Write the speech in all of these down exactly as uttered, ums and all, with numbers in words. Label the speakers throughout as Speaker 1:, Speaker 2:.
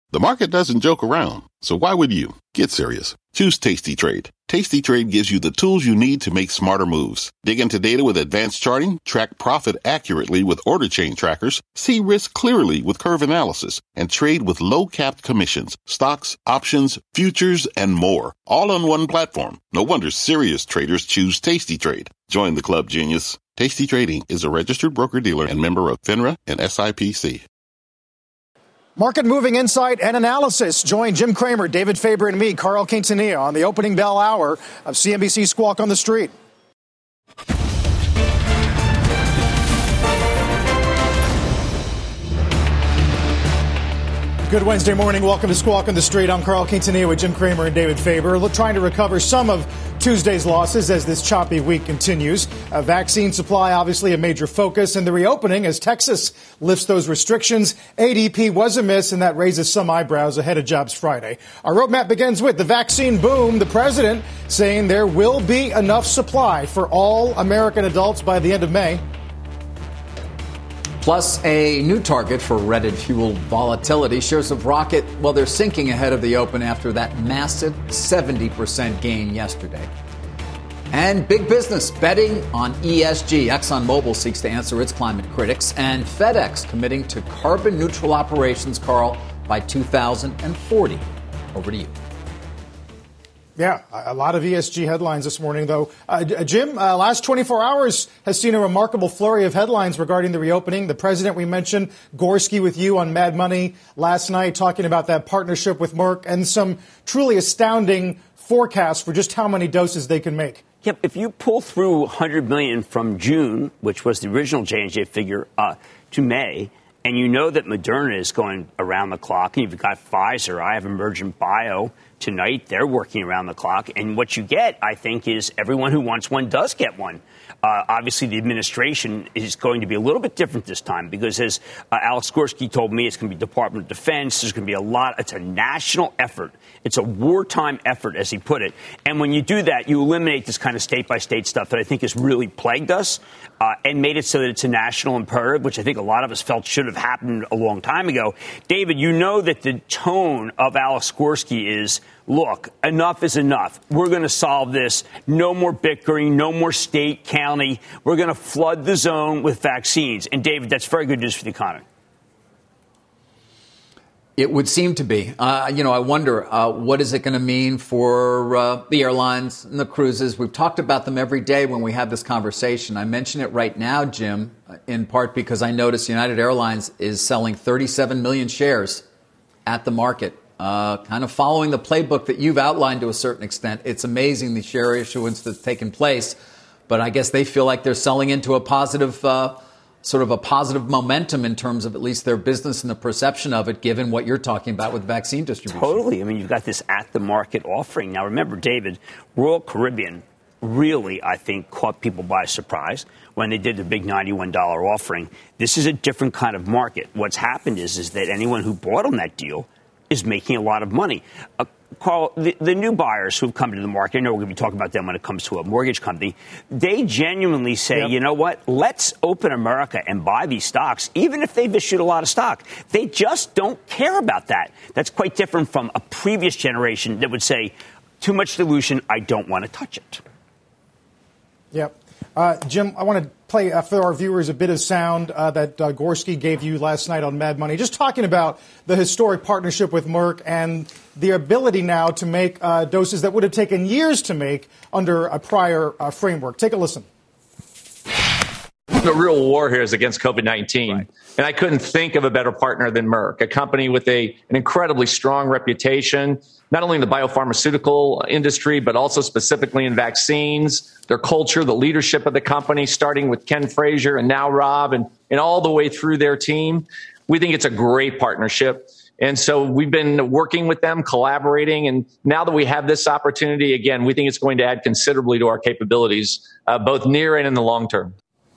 Speaker 1: The market doesn't joke around, so why would you? Get serious. Choose Tasty Trade. Tasty Trade gives you the tools you need to make smarter moves. Dig into data with advanced charting, track profit accurately with order chain trackers, see risk clearly with curve analysis, and trade with low-capped commissions, stocks, options, futures, and more. All on one platform. No wonder serious traders choose Tasty Trade. Join the club, genius. Tasty Trading is a registered broker-dealer and member of FINRA and S I P C.
Speaker 2: Market-moving insight and analysis. Join Jim Cramer, David Faber, and me, Carl Quintanilla, on the opening bell hour of C N B C Squawk on the Street. Good Wednesday morning. Welcome to Squawk on the Street. I'm Carl Quintanilla with Jim Cramer and David Faber. We're trying to recover some of Tuesday's losses as this choppy week continues. A vaccine supply, obviously a major focus, and the reopening as Texas lifts those restrictions. A D P was a miss, and that raises some eyebrows ahead of Jobs Friday. Our roadmap begins with the vaccine boom. The president saying there will be enough supply for all American adults by the end of May.
Speaker 3: Plus, a new target for Reddit fuel volatility. Shares of Rocket, well, they're sinking ahead of the open after that massive seventy percent gain yesterday. And big business betting on E S G. ExxonMobil seeks to answer its climate critics. And FedEx committing to carbon neutral operations, Carl, by two thousand forty. Over to you.
Speaker 2: Yeah, a lot of E S G headlines this morning, though. Uh, Jim, uh, last twenty-four hours has seen a remarkable flurry of headlines regarding the reopening. The president, we mentioned, Gorski with you on Mad Money last night, talking about that partnership with Merck and some truly astounding forecasts for just how many doses they can make.
Speaker 4: Yep, if you pull through one hundred million from June, which was the original J and J figure, uh, to May, and you know that Moderna is going around the clock, and you've got Pfizer, I have Emergent Bio tonight, they're working around the clock. And what you get, I think, is everyone who wants one does get one. Uh, obviously, the administration is going to be a little bit different this time because, as uh, Alex Gorski told me, it's going to be Department of Defense. There's going to be a lot. It's a national effort. It's a wartime effort, as he put it. And when you do that, you eliminate this kind of state-by-state stuff that I think has really plagued us uh, and made it so that it's a national imperative, which I think a lot of us felt should have happened a long time ago. David, you know that the tone of Alex Gorski is, look, enough is enough. We're going to solve this. No more bickering, no more state, county. We're going to flood the zone with vaccines. And, David, that's very good news for the economy.
Speaker 3: It would seem to be. Uh, you know, I wonder, uh, what is it going to mean for uh, the airlines and the cruises? We've talked about them every day when we have this conversation. I mention it right now, Jim, in part because I noticed United Airlines is selling thirty-seven million shares at the market. Uh, kind of following the playbook that you've outlined to a certain extent. It's amazing the share issuance that's taken place, but I guess they feel like they're selling into a positive, uh, sort of a positive momentum in terms of at least their business and the perception of it, given what you're talking about with vaccine distribution.
Speaker 4: Totally. I mean, you've got this at-the-market offering. Now, remember, David, Royal Caribbean really, I think, caught people by surprise when they did the big ninety-one dollars offering. This is a different kind of market. What's happened is, is that anyone who bought on that deal is making a lot of money. Uh, Carl, the, the new buyers who've come to the market, I know we're going to be talking about them when it comes to a mortgage company, they genuinely say, yep. you know what, let's open America and buy these stocks, even if they've issued a lot of stock. They just don't care about that. That's quite different from a previous generation that would say, too much dilution, I don't want to touch it.
Speaker 2: Yep. Uh, Jim, I want to play uh, for our viewers a bit of sound uh, that uh, Gorski gave you last night on Mad Money, just talking about the historic partnership with Merck and the ability now to make uh, doses that would have taken years to make under a prior uh, framework. Take a listen.
Speaker 5: The real war here is against COVID nineteen. Right. And I couldn't think of a better partner than Merck, a company with a, an incredibly strong reputation, not only in the biopharmaceutical industry, but also specifically in vaccines, their culture, the leadership of the company, starting with Ken Frazier and now Rob and, and all the way through their team. We think it's a great partnership. And so we've been working with them, collaborating. And now that we have this opportunity, again, we think it's going to add considerably to our capabilities, uh, both near and in the long term.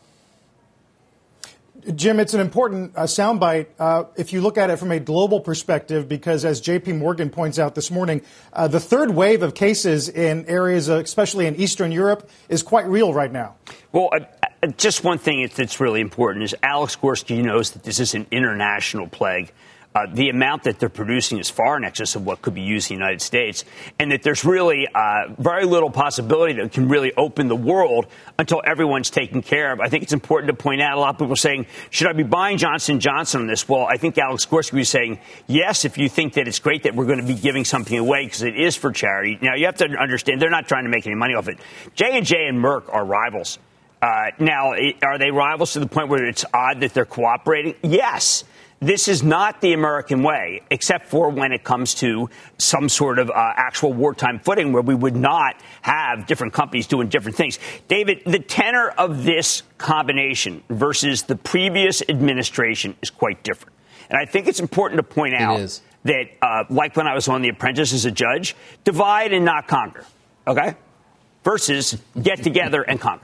Speaker 2: Jim, it's an important uh, soundbite uh, if you look at it from a global perspective, because as J P Morgan points out this morning, uh, the third wave of cases in areas, uh, especially in Eastern Europe, is quite real right now.
Speaker 4: Well, uh, just one thing that's really important is Alex Gorski knows that this is an international plague. Uh, the amount that they're producing is far in excess of what could be used in the United States, and that there's really uh, very little possibility that it can really open the world until everyone's taken care of. I think it's important to point out, a lot of people are saying, should I be buying Johnson and Johnson on this? Well, I think Alex Gorsky was saying, yes, if you think that it's great that we're going to be giving something away because it is for charity. Now, you have to understand, they're not trying to make any money off it. J and J and Merck are rivals. Uh, now, are they rivals to the point where it's odd that they're cooperating? Yes. This is not the American way, except for when it comes to some sort of uh, actual wartime footing where we would not have different companies doing different things. David, the tenor of this combination versus the previous administration is quite different. And I think it's important to point out that, uh, like when I was on The Apprentice as a judge, divide and not conquer, okay, versus get together and conquer.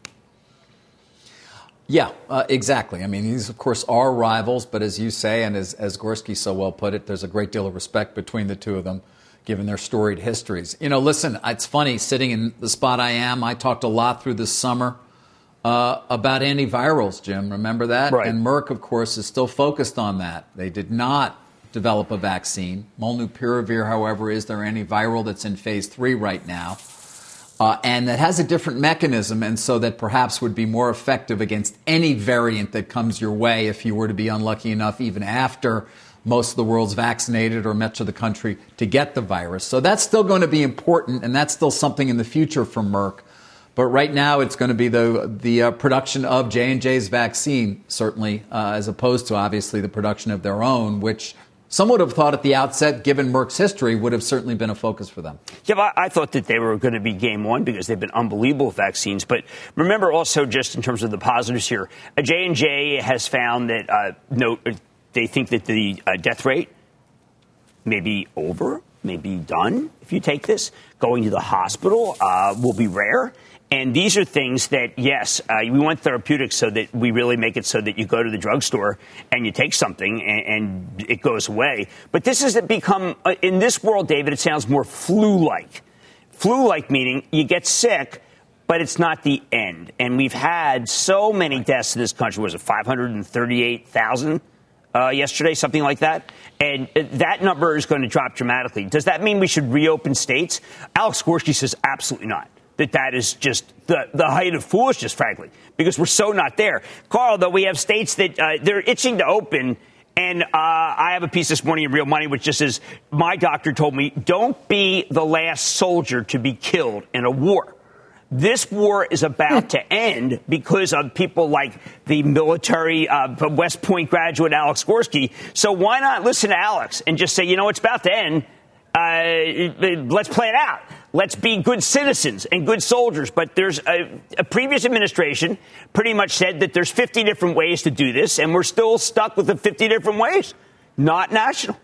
Speaker 3: Yeah, uh, exactly. I mean, these, of course, are rivals, but as you say, and as, as Gorsky so well put it, there's a great deal of respect between the two of them, given their storied histories. You know, listen, it's funny, sitting in the spot I am, I talked a lot through the summer uh, about antivirals, Jim. Remember that?
Speaker 4: Right.
Speaker 3: And Merck, of course, is still focused on that. They did not develop a vaccine. Molnupiravir, however, is their antiviral that's in phase three right now. Uh, and that has a different mechanism, and so that perhaps would be more effective against any variant that comes your way if you were to be unlucky enough, even after most of the world's vaccinated or much of the country, to get the virus. So that's still going to be important, and that's still something in the future for Merck. But right now, it's going to be the the uh, production of J and J's vaccine, certainly, uh, as opposed to, obviously, the production of their own, which some would have thought at the outset, given Merck's history, would have certainly been a focus for them.
Speaker 4: Yeah, but I thought that they were going to be game one because they've been unbelievable with vaccines. But remember also, just in terms of the positives here, J and J has found that uh, no, they think that the uh, death rate may be over, may be done if you take this. Going to the hospital uh, will be rare. And these are things that, yes, uh, we want therapeutics so that we really make it so that you go to the drugstore and you take something and, and it goes away. But this has become, uh, in this world, David, it sounds more flu-like. Flu-like meaning you get sick, but it's not the end. And we've had so many deaths in this country. Was it five hundred thirty-eight thousand uh, yesterday, something like that? And that number is going to drop dramatically. Does that mean we should reopen states? Alex Gorsky says absolutely not. That that is just the, the height of foolishness, frankly, because we're so not there. Carl, though, we have states that uh, they're itching to open. And uh, I have a piece this morning in Real Money which just says, my doctor told me, don't be the last soldier to be killed in a war. This war is about to end because of people like the military uh, West Point graduate Alex Gorsky. So why not listen to Alex and just say, you know, it's about to end. Uh, let's play it out. Let's be good citizens and good soldiers. But there's a, a previous administration pretty much said that there's fifty different ways to do this, and we're still stuck with the fifty different ways. Not national.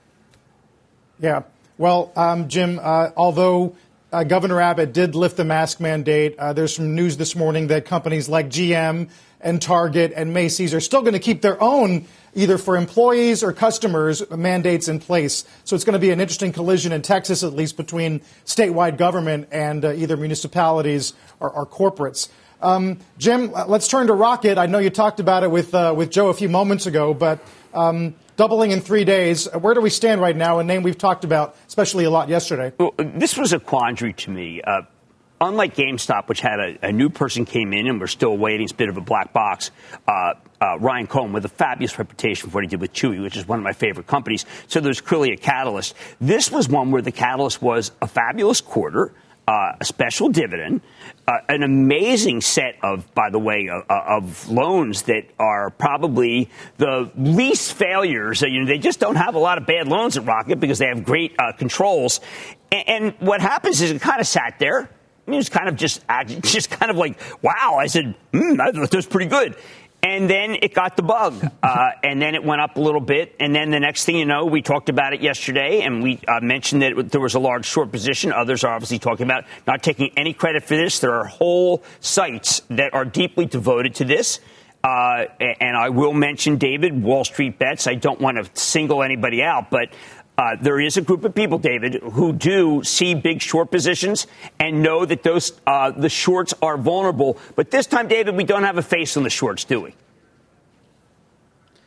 Speaker 2: Yeah. Well, um, Jim, uh, although uh, Governor Abbott did lift the mask mandate, uh, there's some news this morning that companies like G M and Target and Macy's are still going to keep their own, either for employees or customers, mandates in place. So it's going to be an interesting collision in Texas, at least, between statewide government and uh, either municipalities or, or corporates. Um, Jim, let's turn to Rocket. I know you talked about it with uh, with Joe a few moments ago, but um, doubling in three days. Where do we stand right now? A name we've talked about, especially a lot yesterday.
Speaker 4: Well, this was a quandary to me. Uh, Unlike GameStop, which had a, a new person came in and we're still waiting, it's a bit of a black box, uh, uh, Ryan Cohen with a fabulous reputation for what he did with Chewy, which is one of my favorite companies. So there's clearly a catalyst. This was one where the catalyst was a fabulous quarter, uh, a special dividend, uh, an amazing set of, by the way, uh, of loans that are probably the least failures. You know, they just don't have a lot of bad loans at Rocket because they have great uh, controls. And, and what happens is it kind of sat there. It was kind of just, just kind of like, wow. I said, hmm, I thought that was pretty good. And then it got the bug. Uh, and then it went up a little bit. And then the next thing you know, we talked about it yesterday, and we uh, mentioned that there was a large short position. Others are obviously talking about not taking any credit for this. There are whole sites that are deeply devoted to this. Uh, and I will mention, David, Wall Street Bets. I don't want to single anybody out, but Uh, there is a group of people, David, who do see big short positions and know that those uh, the shorts are vulnerable. But this time, David, we don't have a face on the shorts, do we?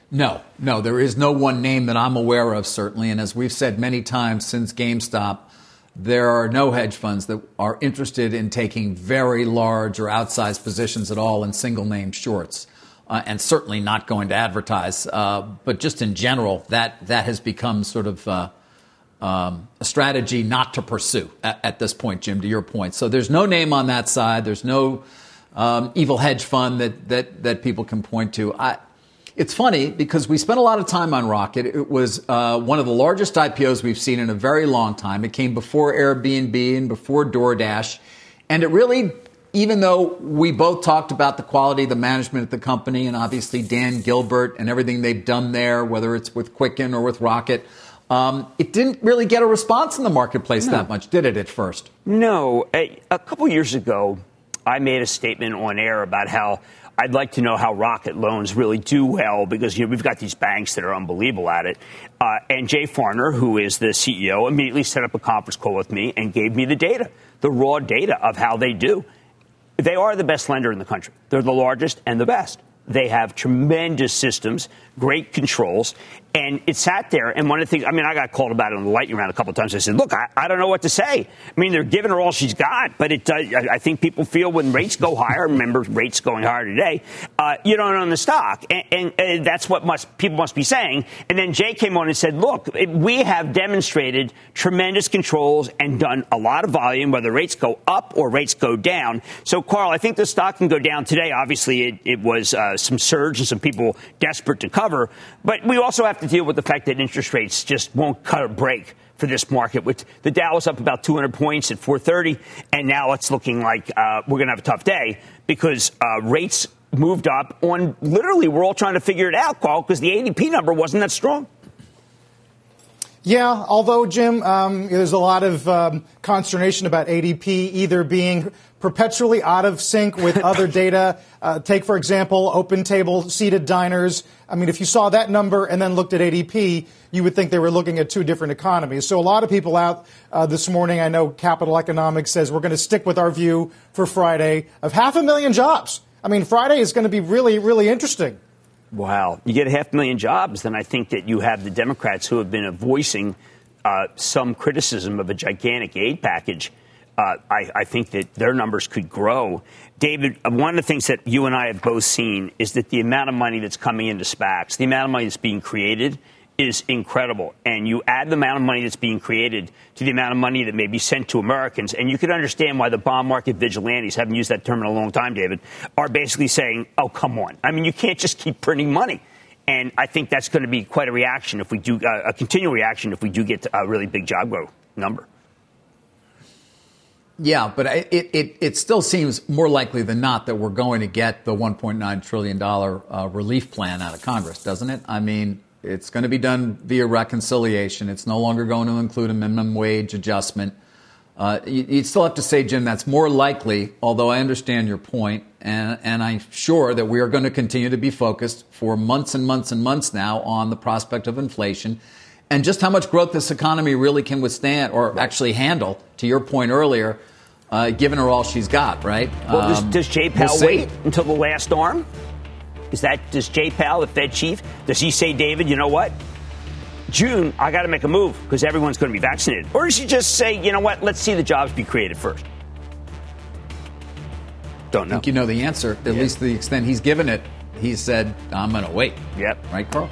Speaker 3: No, no, there is no one name that I'm aware of, certainly. And as we've said many times since GameStop, there are no hedge funds that are interested in taking very large or outsized positions at all in single name shorts, uh, and certainly not going to advertise. Uh, but just in general, that that has become sort of uh, um, a strategy not to pursue at, at this point, Jim, to your point. So there's no name on that side. There's no um, evil hedge fund that that that people can point to. I, It's funny because we spent a lot of time on Rocket. It was uh, one of the largest I P Os we've seen in a very long time. It came before Airbnb and before DoorDash. And it really, even though we both talked about the quality of the management at the company and obviously Dan Gilbert and everything they've done there, whether it's with Quicken or with Rocket, um, it didn't really get a response in the marketplace no. that much, did it, at first?
Speaker 4: No. A, a couple years ago, I made a statement on air about how I'd like to know how Rocket loans really do well because, you know, we've got these banks that are unbelievable at it. Uh, and Jay Farner, who is the C E O, immediately set up a conference call with me and gave me the data, the raw data of how they do. They are the best lender in the country. They're the largest and the best. They have tremendous systems, great controls, and it sat there. And one of the things, I mean, I got called about it on the lightning round a couple of times. I said, look, I, I don't know what to say. I mean, they're giving her all she's got, but it does, I, I think people feel when rates go higher, remember rates going higher today, uh, you don't own the stock. And, and, and that's what must people must be saying. And then Jay came on and said, look, it, we have demonstrated tremendous controls and done a lot of volume, whether rates go up or rates go down. So, Carl, I think the stock can go down today. Obviously, it, it was uh, some surge and some people desperate to cover. But we also have to deal with the fact that interest rates just won't cut a break for this market. With the Dow was up about two hundred points at four thirty, and now it's looking like uh, we're going to have a tough day because uh, rates moved up on literally we're all trying to figure it out, Carl, because the A D P number wasn't that strong.
Speaker 2: Yeah, although, Jim, um, there's a lot of um, consternation about A D P either being perpetually out of sync with other data. Uh, take, for example, open table seated diners. I mean, if you saw that number and then looked at A D P, you would think they were looking at two different economies. So a lot of people out uh, this morning, I know Capital Economics says we're going to stick with our view for Friday of half a million jobs. I mean, Friday is going to be really, really interesting.
Speaker 4: Wow. You get a half million jobs, then I think that you have the Democrats who have been voicing uh, some criticism of a gigantic aid package. Uh, I, I think that their numbers could grow. David, one of the things that you and I have both seen is that the amount of money that's coming into SPACs, the amount of money that's being created is incredible. And you add the amount of money that's being created to the amount of money that may be sent to Americans, and you can understand why the bond market vigilantes, haven't used that term in a long time, David, are basically saying, oh, come on. I mean, you can't just keep printing money. And I think that's going to be quite a reaction if we do, uh, a continual reaction if we do get a really big job growth number.
Speaker 3: Yeah, but it, it, it still seems more likely than not that we're going to get the one point nine trillion dollars uh, relief plan out of Congress, doesn't it? I mean, it's going to be done via reconciliation. It's no longer going to include a minimum wage adjustment. Uh, you, you still have to say, Jim, that's more likely, although I understand your point, and, and I'm sure that we are going to continue to be focused for months and months and months now on the prospect of inflation and just how much growth this economy really can withstand or actually handle, to your point earlier, uh, given her all she's got, right?
Speaker 4: Well, does,
Speaker 3: um,
Speaker 4: does Jay Powell we'll wait until the last arm? Is that, does Jay Powell, the Fed chief, does he say, David, you know what? June, I got to make a move because everyone's going to be vaccinated. Or does he just say, you know what, let's see the jobs be created first? Don't know.
Speaker 3: I think you know the answer, at yeah. least to the extent he's given it. He said, I'm going to wait.
Speaker 4: Yep.
Speaker 3: Right, Carl?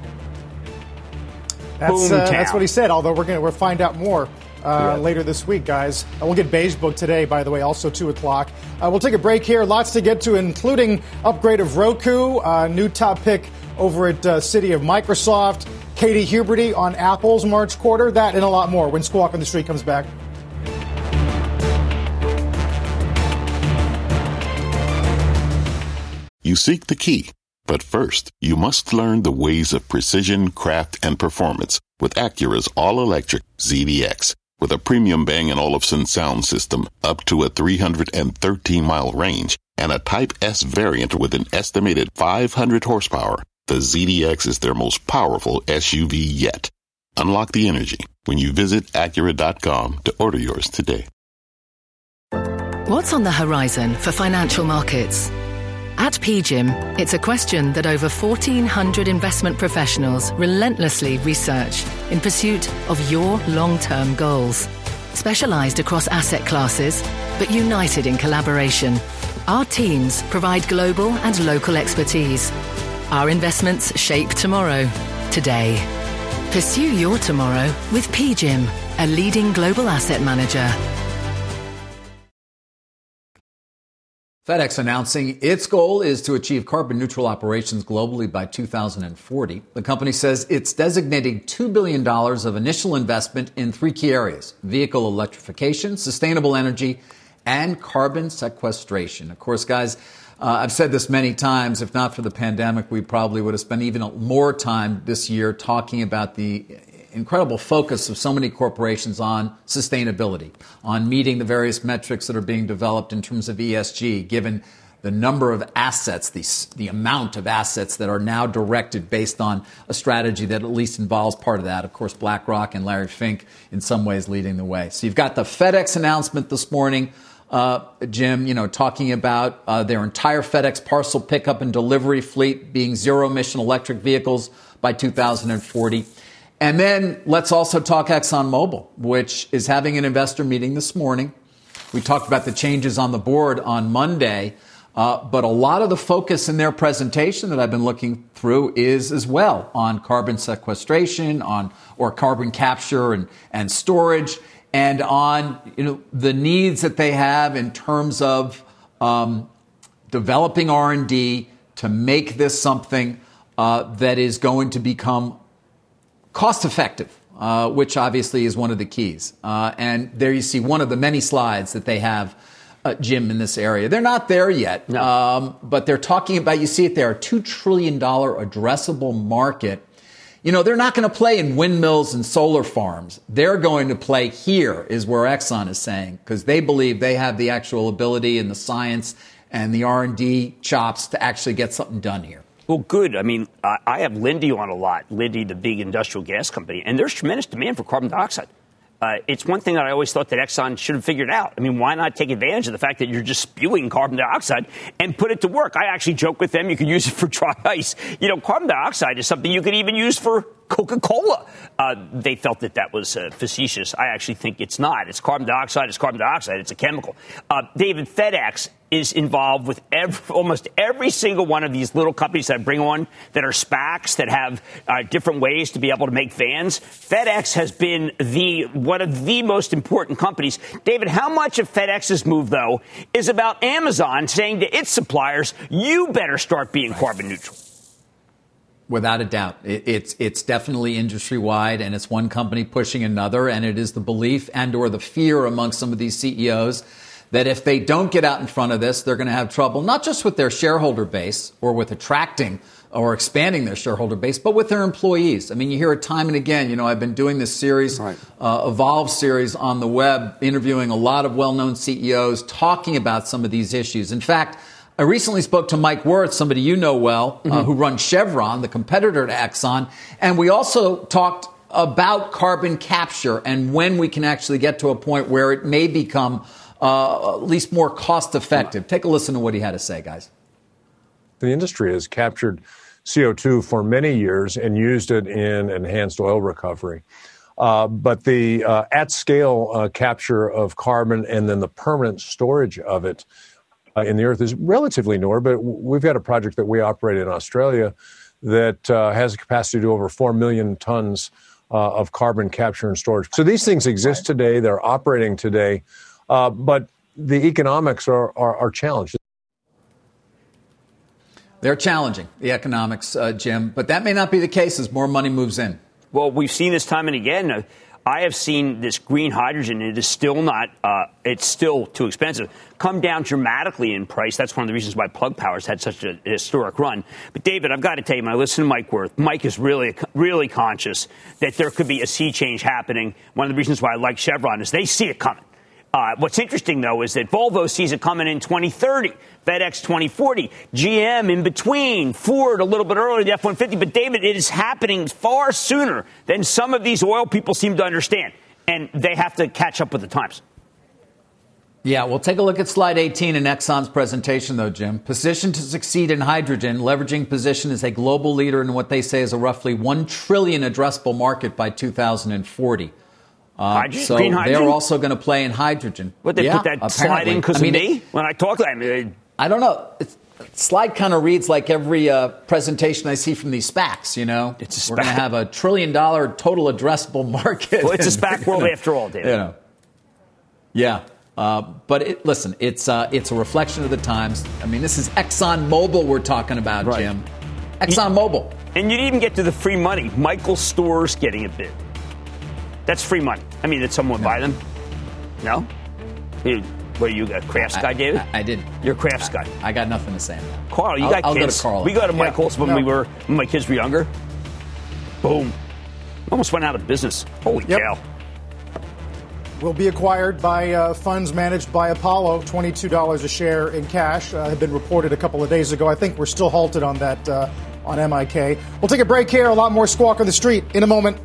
Speaker 2: That's, uh, that's what he said, although we're going to we'll find out more uh,
Speaker 4: yeah.
Speaker 2: later this week, guys. Uh, we'll get Beige Book today, by the way, also two o'clock. Uh, we'll take a break here. Lots to get to, including upgrade of Roku, uh, new top pick over at uh, City of Microsoft, Katie Huberty on Apple's March quarter, that and a lot more when Squawk on the Street comes back.
Speaker 1: You seek the key, but first, you must learn the ways of precision, craft, and performance with Acura's all-electric Z D X. With a premium Bang & Olufsen sound system up to a three hundred thirteen mile range and a Type S variant with an estimated five hundred horsepower, the Z D X is their most powerful S U V yet. Unlock the energy when you visit Acura dot com to order yours today.
Speaker 6: What's on the horizon for financial markets? At P G I M, it's a question that over fourteen hundred investment professionals relentlessly research in pursuit of your long-term goals. Specialized across asset classes, but united in collaboration, our teams provide global and local expertise. Our investments shape tomorrow, today. Pursue your tomorrow with P G I M, a leading global asset manager.
Speaker 3: FedEx announcing its goal is to achieve carbon neutral operations globally by two thousand forty. The company says it's designating two billion dollars of initial investment in three key areas: vehicle electrification, sustainable energy, and carbon sequestration. Of course, guys, uh, I've said this many times. If not for the pandemic, we probably would have spent even more time this year talking about the incredible focus of so many corporations on sustainability, on meeting the various metrics that are being developed in terms of E S G, given the number of assets, the, the amount of assets that are now directed based on a strategy that at least involves part of that. Of course, BlackRock and Larry Fink in some ways leading the way. So you've got the FedEx announcement this morning, uh, Jim, you know, talking about uh, their entire FedEx parcel pickup and delivery fleet being zero-emission electric vehicles by two thousand forty. And then let's also talk ExxonMobil, which is having an investor meeting this morning. We talked about the changes on the board on Monday, uh, but a lot of the focus in their presentation that I've been looking through is as well on carbon sequestration, on or carbon capture and, and storage, and on you know the needs that they have in terms of um, developing R and D to make this something uh, that is going to become cost effective, uh, which obviously is one of the keys. Uh, and there you see one of the many slides that they have, uh, Jim, in this area. They're not there yet, no. um, but they're talking about, you see it there, a two trillion dollars addressable market. You know, they're not going to play in windmills and solar farms. They're going to play here, is where Exxon is saying, because they believe they have the actual ability and the science and the R and D chops to actually get something done here.
Speaker 4: Well, good. I mean, I have Linde on a lot, Linde, the big industrial gas company, and there's tremendous demand for carbon dioxide. Uh, it's one thing that I always thought that Exxon should have figured out. I mean, why not take advantage of the fact that you're just spewing carbon dioxide and put it to work? I actually joke with them. You could use it for dry ice. You know, carbon dioxide is something you could even use for Coca-Cola. Uh, they felt that that was uh, facetious. I actually think it's not. It's carbon dioxide. It's carbon dioxide. It's a chemical. Uh, David, FedEx is involved with every, almost every single one of these little companies that I bring on that are SPACs that have uh, different ways to be able to make vans. FedEx has been the one of the most important companies. David, how much of FedEx's move, though, is about Amazon saying to its suppliers, you better start being carbon neutral?
Speaker 3: Without a doubt. It, it's it's definitely industry-wide, and it's one company pushing another, and it is the belief and or the fear among some of these C E Os that if they don't get out in front of this, they're going to have trouble, not just with their shareholder base or with attracting or expanding their shareholder base, but with their employees. I mean, you hear it time and again. You know, I've been doing this series, right. uh, Evolve series on the web, interviewing a lot of well-known C E Os, talking about some of these issues. In fact, I recently spoke to Mike Wirth, somebody you know well, mm-hmm. uh, who runs Chevron, the competitor to Exxon. And we also talked about carbon capture and when we can actually get to a point where it may become uh, at least more cost effective. Take a listen to what he had to say, guys.
Speaker 7: The industry has captured C O two for many years and used it in enhanced oil recovery. Uh, but the uh, at-scale uh, capture of carbon and then the permanent storage of it Uh, in the earth is relatively newer, but we've got a project that we operate in Australia that uh, has a capacity to do over four million tons uh, of carbon capture and storage. So these things exist today. They're operating today, uh, but the economics are, are, are challenged.
Speaker 3: They're challenging, the economics, uh, Jim, but that may not be the case as more money moves in.
Speaker 4: Well, we've seen this time and again. Uh, I have seen this green hydrogen. It is still not, uh, it's still too expensive, come down dramatically in price. That's one of the reasons why Plug Power's had such a historic run. But, David, I've got to tell you, when I listen to Mike Wirth, Mike is really, really conscious that there could be a sea change happening. One of the reasons why I like Chevron is they see it coming. Uh, what's interesting, though, is that Volvo sees it coming in twenty thirty, FedEx twenty forty, G M in between, Ford a little bit earlier, the F one fifty. But, David, it is happening far sooner than some of these oil people seem to understand. And they have to catch up with the times.
Speaker 3: Yeah, we'll take a look at slide eighteen in Exxon's presentation, though, Jim. Positioned to succeed in hydrogen, leveraging position as a global leader in what they say is a roughly one trillion dollars addressable market by two thousand forty. Uh,
Speaker 4: hydrogen?
Speaker 3: So
Speaker 4: Green hydrogen?
Speaker 3: they're also going to play in hydrogen.
Speaker 4: What, they
Speaker 3: yeah,
Speaker 4: put that
Speaker 3: apparently.
Speaker 4: slide in because
Speaker 3: I mean,
Speaker 4: of me?
Speaker 3: It,
Speaker 4: when I talk, I mean,
Speaker 3: I don't know. It's, slide kind of reads like every uh, presentation I see from these SPACs, you know.
Speaker 4: It's a SPAC.
Speaker 3: We're going to have a trillion dollar total addressable market.
Speaker 4: Well, it's a SPAC world after all, David.
Speaker 3: You know. Yeah. Uh, but it, listen, it's uh, it's a reflection of the times. I mean, this is ExxonMobil we're talking about, right. Jim. ExxonMobil.
Speaker 4: And you didn't even get to the free money. Michael Stores getting a bid. That's free money. I mean, did someone no. buy them? No? You, what are you, a crafts guy, David?
Speaker 3: I, I didn't.
Speaker 4: You're a crafts guy.
Speaker 3: I got nothing to say on that.
Speaker 4: Carl, you
Speaker 3: I'll,
Speaker 4: got
Speaker 3: I'll
Speaker 4: kids.
Speaker 3: Go to Carl.
Speaker 4: We go to Michael's yeah. when
Speaker 2: no.
Speaker 4: we were when my kids were younger. Boom. Almost went out of business. Holy
Speaker 2: yep.
Speaker 4: cow.
Speaker 2: Will be acquired by uh, funds managed by Apollo, twenty-two dollars a share in cash. Uh, had been reported a couple of days ago. I think we're still halted on that uh, on M I K. We'll take a break here. A lot more Squawk on the Street in a moment.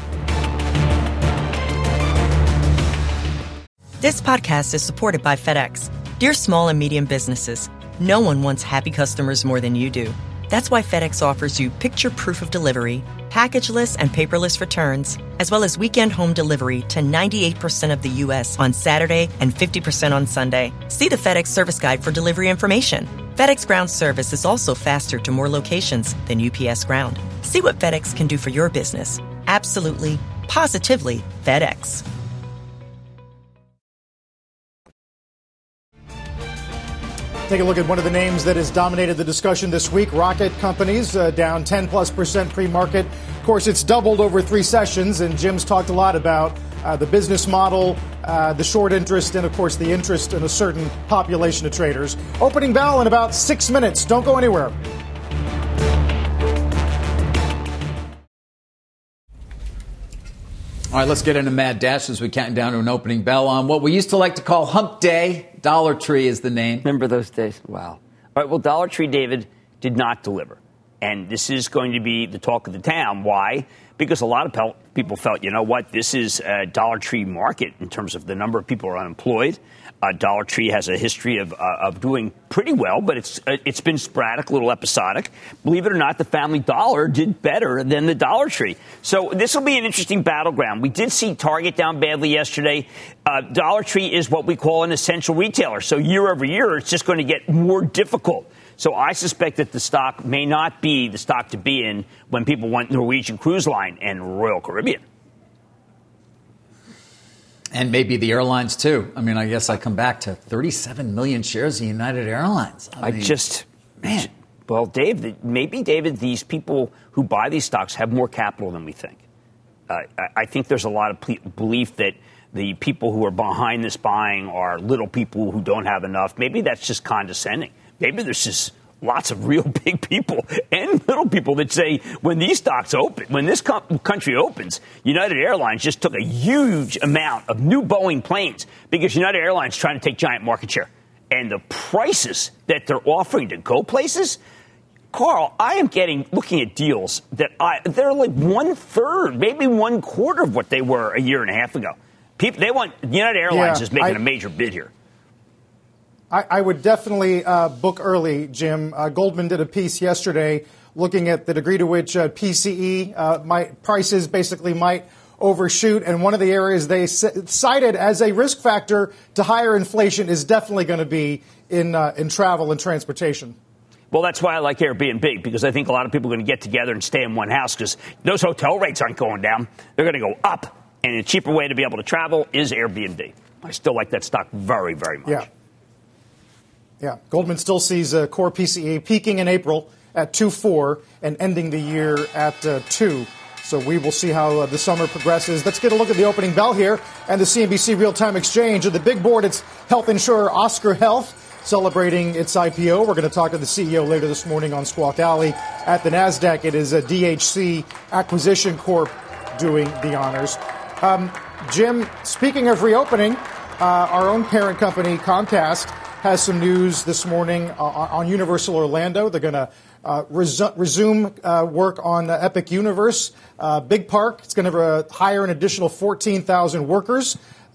Speaker 8: This podcast is supported by FedEx. Dear small and medium businesses, no one wants happy customers more than you do. That's why FedEx offers you picture proof of delivery, packageless and paperless returns, as well as weekend home delivery to ninety-eight percent of the U S on Saturday and fifty percent on Sunday. See the FedEx service guide for delivery information. FedEx Ground service is also faster to more locations than U P S Ground. See what FedEx can do for your business. Absolutely, positively FedEx.
Speaker 2: Take a look at one of the names that has dominated the discussion this week. Rocket companies uh, down ten plus percent pre-market. Of course, it's doubled over three sessions, and Jim's talked a lot about uh, the business model, uh, the short interest, and, of course, the interest in a certain population of traders. Opening bell in about six minutes. Don't go anywhere.
Speaker 3: All right, let's get into Mad Dash as we count down to an opening bell on what we used to like to call Hump Day. Dollar Tree is the name.
Speaker 4: Remember those days? Wow. All right, well, Dollar Tree, David, did not deliver. And this is going to be the talk of the town. Why? Because a lot of pe- people felt, you know what, this is a Dollar Tree market in terms of the number of people who are unemployed. Uh, Dollar Tree has a history of, uh, of doing pretty well, but it's uh, it's been sporadic, a little episodic. Believe it or not, the Family Dollar did better than the Dollar Tree. So this will be an interesting battleground. We did see Target down badly yesterday. Uh, Dollar Tree is what we call an essential retailer. So year over year, it's just going to get more difficult. So I suspect that the stock may not be the stock to be in when people want Norwegian Cruise Line and Royal Caribbean.
Speaker 3: And maybe the airlines, too. I mean, I guess I come back to thirty-seven million shares of United Airlines. I,
Speaker 4: I
Speaker 3: mean,
Speaker 4: just,
Speaker 3: man.
Speaker 4: Well, Dave, maybe, David, these people who buy these stocks have more capital than we think. Uh, I, I think there's a lot of ple- belief that the people who are behind this buying are little people who don't have enough. Maybe that's just condescending. Maybe there's just lots of real big people and little people that say when these stocks open, when this co- country opens, United Airlines just took a huge amount of new Boeing planes because United Airlines is trying to take giant market share. And the prices that they're offering to go places, Carl, I am getting, looking at deals that I, they're like one third, maybe one quarter of what they were a year and a half ago. People, they want, United Airlines
Speaker 2: yeah,
Speaker 4: is making
Speaker 2: I,
Speaker 4: a major bid here.
Speaker 2: I, I would definitely uh, book early, Jim. Uh, Goldman did a piece yesterday looking at the degree to which uh, P C E uh, might, prices basically might overshoot. And one of the areas they c- cited as a risk factor to higher inflation is definitely going to be in uh, in travel and transportation.
Speaker 4: Well, that's why I like Airbnb, because I think a lot of people are going to get together and stay in one house because those hotel rates aren't going down. They're going to go up. And a cheaper way to be able to travel is Airbnb. I still like that stock very, very much.
Speaker 2: Yeah. Yeah. Goldman still sees uh, core P C E peaking in April at two point four and ending the year at uh, two. So we will see how uh, the summer progresses. Let's get a look at the opening bell here and the C N B C Real-Time Exchange. At the big board, it's health insurer Oscar Health celebrating its I P O. We're going to talk to the C E O later this morning on Squawk Alley. At the NASDAQ, it is a D H C Acquisition Corp doing the honors. Um, Jim, speaking of reopening, uh, our own parent company, Comcast, has some news this morning uh, on Universal Orlando. They're going to uh, resu- resume uh, work on uh, Epic Universe. Uh, Big Park, it's going to uh, hire an additional fourteen thousand workers.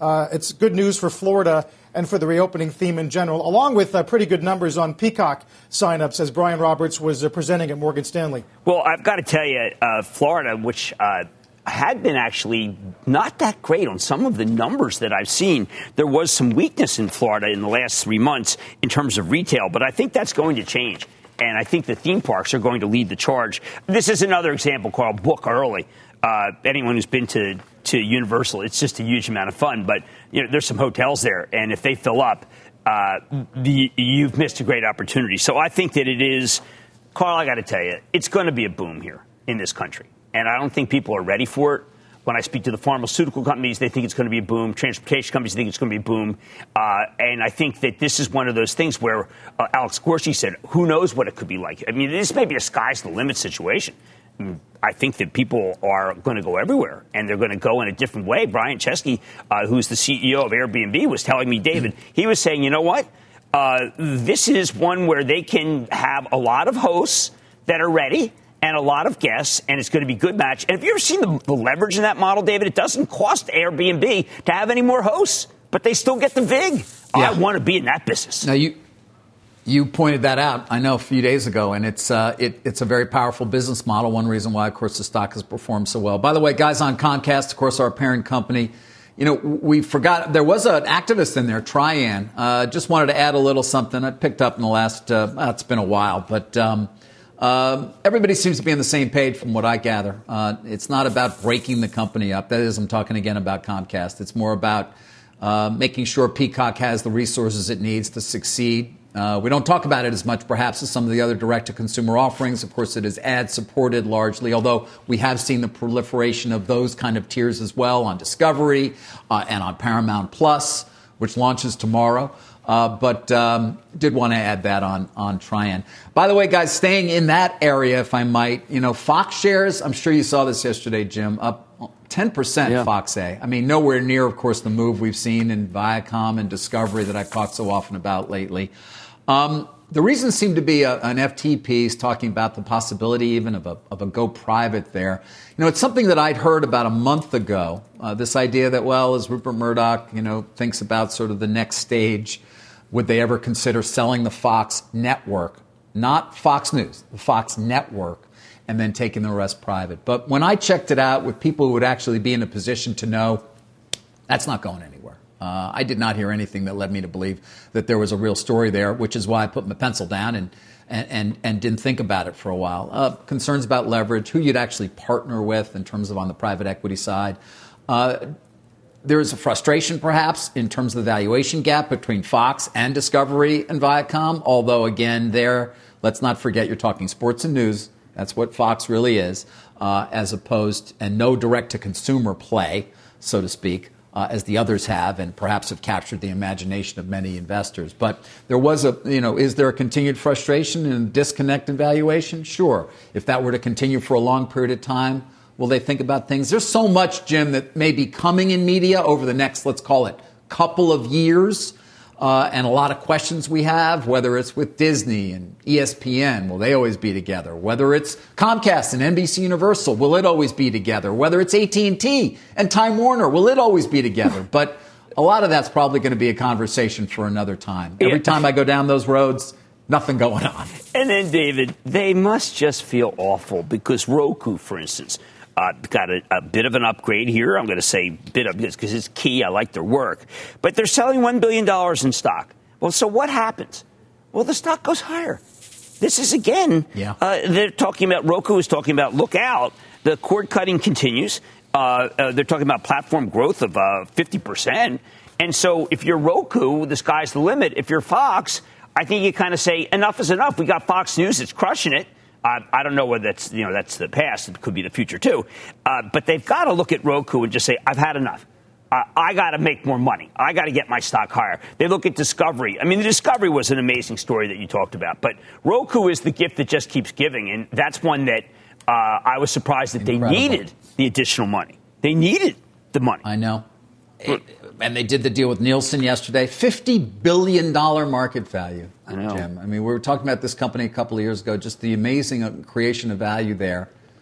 Speaker 2: Uh, it's good news for Florida and for the reopening theme in general, along with uh, pretty good numbers on Peacock signups, as Brian Roberts was uh, presenting at Morgan Stanley.
Speaker 4: Well, I've got to tell you, uh, Florida, which uh, had been actually not that great on some of the numbers that I've seen, there was some weakness in Florida in the last three months in terms of retail, but I think that's going to change. And I think the theme parks are going to lead the charge. This is another example, Carl, book early. Uh, anyone who's been to, to Universal, it's just a huge amount of fun. But you know, there's some hotels there, and if they fill up, uh, the, you've missed a great opportunity. So I think that it is, Carl, I got to tell you, it's going to be a boom here in this country. And I don't think people are ready for it. When I speak to the pharmaceutical companies, they think it's going to be a boom. Transportation companies think it's going to be a boom. Uh, and I think that this is one of those things where uh, Alex Gorshey said, who knows what it could be like. I mean, this may be a sky's the limit situation. I mean, I think that people are going to go everywhere, and they're going to go in a different way. Brian Chesky, uh, who's the C E O of Airbnb, was telling me, David, he was saying, you know what? Uh, this is one where they can have a lot of hosts that are ready and a lot of guests, and it's going to be a good match. And have you ever seen the, the leverage in that model, David? It doesn't cost Airbnb to have any more hosts, but they still get the vig. Yeah. I want to be in that business.
Speaker 3: Now, you you pointed that out, I know, a few days ago, and it's uh, it, it's a very powerful business model. One reason why, of course, the stock has performed so well. By the way, guys, on Comcast, of course, our parent company, you know, we forgot there was an activist in there, Trian. Uh, just wanted to add a little something I picked up in the last. Uh, well, it's been a while, but. Um, Uh, everybody seems to be on the same page from what I gather. Uh, it's not about breaking the company up. That is, I'm talking again about Comcast. It's more about uh, making sure Peacock has the resources it needs to succeed. Uh, we don't talk about it as much, perhaps, as some of the other direct-to-consumer offerings. Of course, it is ad-supported largely, although we have seen the proliferation of those kind of tiers as well on Discovery uh, and on Paramount Plus, which launches tomorrow. Uh, but um, did want to add that on on Trian. By the way, guys, staying in that area, if I might, you know, Fox shares, I'm sure you saw this yesterday, Jim, up ten percent yeah. Fox A. I mean, nowhere near, of course, the move we've seen in Viacom and Discovery that I've talked so often about lately. Um, the reason seemed to be a, an F T piece talking about the possibility even of a, of a go private there. You know, it's something that I'd heard about a month ago, uh, this idea that, well, as Rupert Murdoch, you know, thinks about sort of the next stage, would they ever consider selling the Fox network, not Fox News, the Fox network, and then taking the rest private? But when I checked it out with people who would actually be in a position to know, that's not going anywhere. Uh, I did not hear anything that led me to believe that there was a real story there, which is why I put my pencil down and and, and, and didn't think about it for a while. Uh, concerns about leverage, who you'd actually partner with in terms of on the private equity side. Uh, There is a frustration, perhaps, in terms of the valuation gap between Fox and Discovery and Viacom, although, again, there, let's not forget you're talking sports and news. That's what Fox really is, uh, as opposed, and no direct-to-consumer play, so to speak, uh, as the others have, and perhaps have captured the imagination of many investors. But there was a, you know, is there a continued frustration and disconnect in valuation? Sure. If that were to continue for a long period of time, will they think about things? There's so much, Jim, that may be coming in media over the next, let's call it, couple of years. Uh, and a lot of questions we have, whether it's with Disney and E S P N, will they always be together? Whether it's Comcast and N B C Universal, will it always be together? Whether it's A T and T and Time Warner, will it always be together? But a lot of that's probably going to be a conversation for another time. Every time I go down those roads, nothing going on.
Speaker 4: And then, David, they must just feel awful because Roku, for instance, Uh, got a, a bit of an upgrade here. I'm going to say bit of this because it's key. I like their work. But they're selling one billion dollars in stock. Well, so what happens? Well, the stock goes higher. This is, again, yeah. uh, they're talking about, Roku is talking about, look out. The cord cutting continues. Uh, uh, they're talking about platform growth of uh, fifty percent. And so if you're Roku, the sky's the limit. If you're Fox, I think you kind of say enough is enough. We got Fox News. It's crushing it. Uh, I don't know whether that's, you know, that's the past. It could be the future, too. Uh, but they've got to look at Roku and just say, I've had enough. Uh, I got to make more money. I got to get my stock higher. They look at Discovery. I mean, the Discovery was an amazing story that you talked about. But Roku is the gift that just keeps giving. And that's one that uh, I was surprised that Incredible. They needed the additional money. They needed the money.
Speaker 3: I know. It, and they did the deal with Nielsen yesterday. fifty billion dollars market value,
Speaker 4: I know.
Speaker 3: Jim. I mean, we were talking about this company a couple of years ago, just the amazing creation of value there.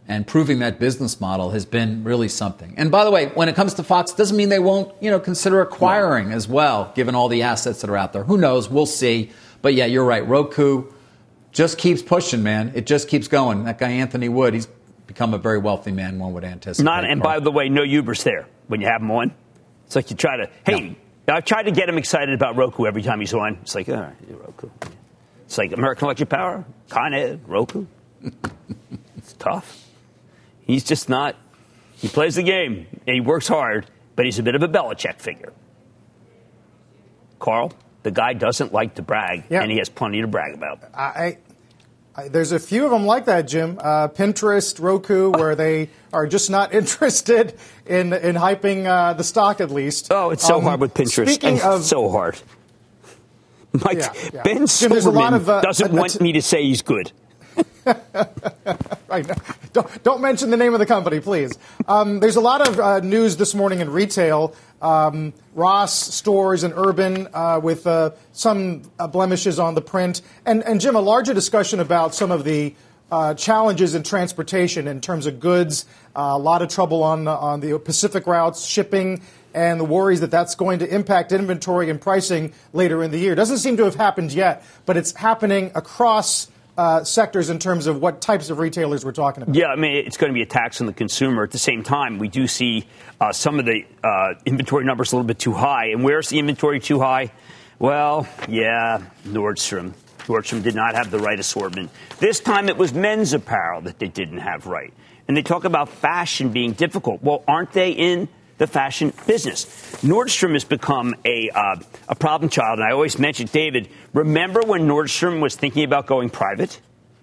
Speaker 3: And proving that business model has been really something. And by the way, when it comes to Fox, doesn't mean they won't, you know, consider acquiring as well, given all the assets that are out there. Who knows? We'll see. But yeah, you're right. Roku just keeps pushing, man. It just keeps going. That guy Anthony Wood, he's become a very wealthy man, one would anticipate.
Speaker 4: Not, and by the way, no hubris there when you have him on. It's like you try to, hey, no. I've tried to get him excited about Roku every time he's on. It's like, all right, Roku. It's like American Electric Power, Con Ed, Roku. It's tough. He's just not, he plays the game and he works hard, but he's a bit of a Belichick figure. Carl, the guy doesn't like to brag, yeah. and he has plenty to brag about.
Speaker 2: I, I, there's a few of them like that, Jim. Uh, Pinterest, Roku, where they are just not interested in in hyping uh, the stock, at least.
Speaker 4: Oh, it's so um, hard with Pinterest.
Speaker 2: Speaking of,
Speaker 4: so hard. Mike,
Speaker 2: yeah, yeah.
Speaker 4: Ben
Speaker 2: Jim,
Speaker 4: Silverman
Speaker 2: of, uh,
Speaker 4: doesn't want t- me to say he's good.
Speaker 2: Right. Don't, don't mention the name of the company, please. Um, there's a lot of uh, news this morning in retail. Um, Ross stores and Urban uh, with uh, some uh, blemishes on the print. And, and, Jim, a larger discussion about some of the uh, challenges in transportation in terms of goods. Uh, a lot of trouble on, on the Pacific routes, shipping, and the worries that that's going to impact inventory and pricing later in the year. Doesn't seem to have happened yet, but it's happening across Uh, sectors in terms of what types of retailers we're talking about.
Speaker 4: Yeah, I mean, it's going to be a tax on the consumer. At the same time, we do see uh, some of the uh, inventory numbers a little bit too high. And where's the inventory too high? Well, yeah, Nordstrom. Nordstrom did not have the right assortment. This time it was men's apparel that they didn't have right. And they talk about fashion being difficult. Well, aren't they in the fashion business? Nordstrom has become a uh, a problem child, and I always mention, David, remember when Nordstrom was thinking about going private?